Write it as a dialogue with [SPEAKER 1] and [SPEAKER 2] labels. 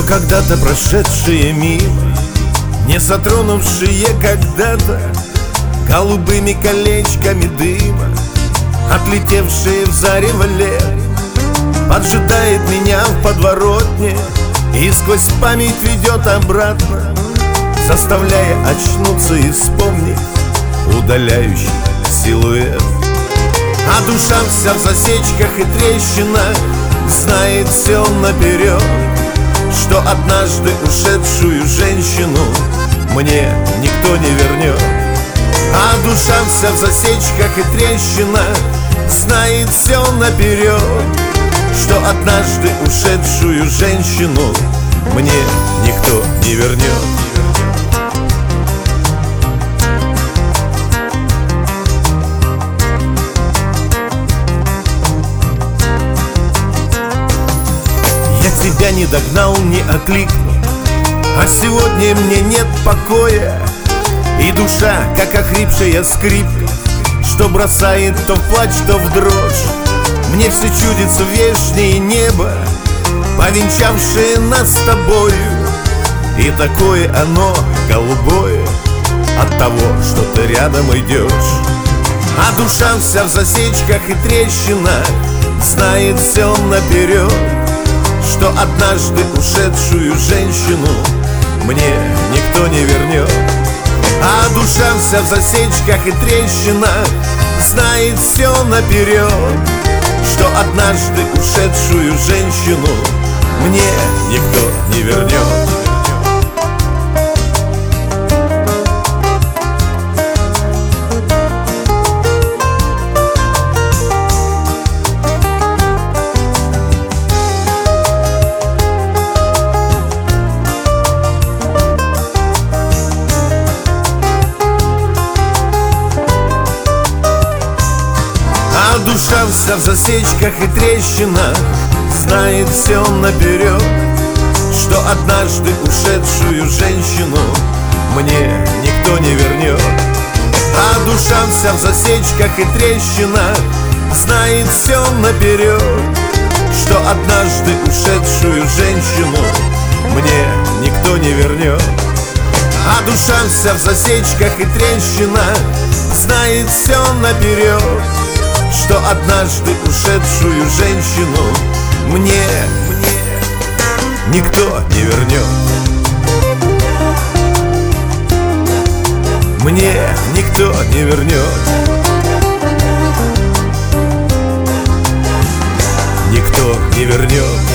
[SPEAKER 1] когда-то прошедшие мимо, не затронувшие когда-то голубыми колечками дыма, отлетевшие в зарево лет, поджидает меня в подворотне и сквозь память ведет обратно, заставляя очнуться и вспомнить удаляющий силуэт. А душа вся в засечках и трещинах знает все наперед, что однажды ушедшую женщину мне никто не вернет. А душа вся в засечках и трещинах знает все наперед, что однажды ушедшую женщину мне никто не вернет. Тебя не догнал, не окликнул, а сегодня мне нет покоя. И душа, как охрипшая скрипка, что бросает то в плач, то в дрожь. Мне все чудится вешнее небо, повенчавшее нас с тобою, и такое оно голубое от того, что ты рядом идешь. А душа вся в засечках и трещинах знает все наперед, что однажды ушедшую женщину мне никто не вернет. А душа вся в засечках и трещинах знает все наперед, что однажды ушедшую женщину мне никто не вернет. Душа вся в засечках и трещинах знает все наперед, что однажды ушедшую женщину мне никто не вернет. А душа вся в засечках и трещинах знает все наперед, что однажды ушедшую женщину мне никто не вернет. А душа вся в засечках и трещинах знает все наперед, что однажды ушедшую женщину мне никто не вернет. Мне никто не вернет. Никто не вернет.